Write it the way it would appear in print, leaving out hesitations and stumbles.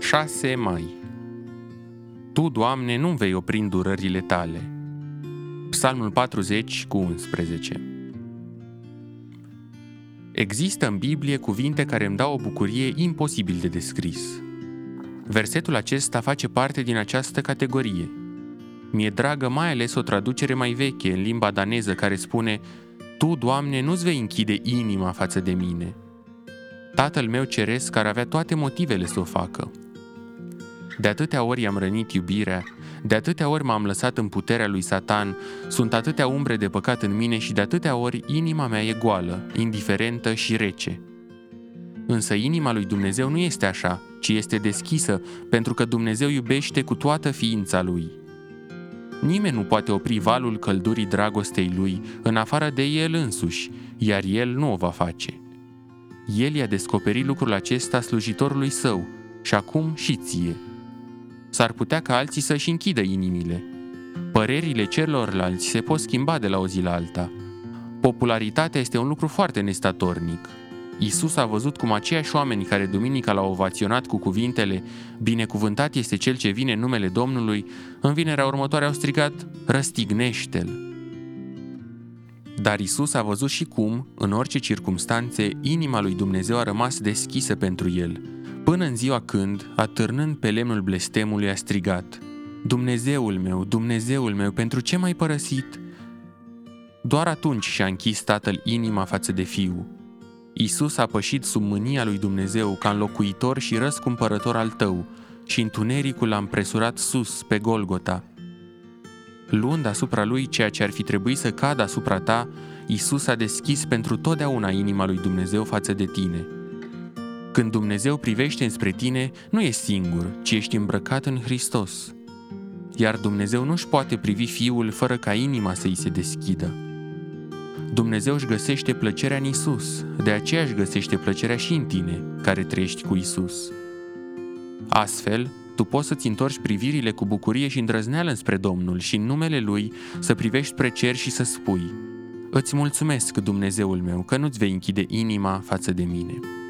6 mai. Tu, Doamne, nu vei opri îndurările tale. Psalmul 40:11. Există în Biblie cuvinte care îmi dau o bucurie imposibil de descris. Versetul acesta face parte din această categorie. Mi-e dragă mai ales o traducere mai veche în limba daneză care spune: Tu, Doamne, nu-ți vei închide inima față de mine. Tatăl meu ceresc ar avea toate motivele să o facă. De atâtea ori i-am rănit iubirea, de atâtea ori m-am lăsat în puterea lui Satan, sunt atâtea umbre de păcat în mine și de atâtea ori inima mea e goală, indiferentă și rece. Însă inima lui Dumnezeu nu este așa, ci este deschisă, pentru că Dumnezeu iubește cu toată ființa lui. Nimeni nu poate opri valul căldurii dragostei lui în afară de el însuși, iar el nu o va face. El i-a descoperit lucrul acesta slujitorului său și acum și ție. S-ar putea ca alții să-și închidă inimile. Părerile celorlalți se pot schimba de la o zi la alta. Popularitatea este un lucru foarte nestatornic. Iisus a văzut cum aceiași oameni care duminica l-au ovaționat cu cuvintele „Binecuvântat este cel ce vine în numele Domnului”, în vinerea următoare au strigat „Răstignește-l”. Dar Iisus a văzut și cum, în orice circumstanțe, inima lui Dumnezeu a rămas deschisă pentru el, până în ziua când, atârnând pe lemnul blestemului, a strigat: Dumnezeul meu, pentru ce m-ai părăsit?” Doar atunci și-a închis Tatăl inima față de Fiul. Iisus a pășit sub mânia lui Dumnezeu ca înlocuitor și răscumpărător al tău și întunericul l-a împresurat sus, pe Golgota. Luând asupra lui ceea ce ar fi trebuit să cadă asupra ta, Iisus a deschis pentru totdeauna inima lui Dumnezeu față de tine. Când Dumnezeu privește înspre tine, nu ești singur, ci ești îmbrăcat în Hristos. Iar Dumnezeu nu-și poate privi Fiul fără ca inima să-i se deschidă. Dumnezeu își găsește plăcerea în Iisus, de aceea își găsește plăcerea și în tine, care trăiești cu Iisus. Astfel, tu poți să-ți întorci privirile cu bucurie și îndrăzneală înspre Domnul și în numele Lui să privești spre cer și să spui: Îți mulțumesc, Dumnezeul meu, că nu-ți vei închide inima față de mine.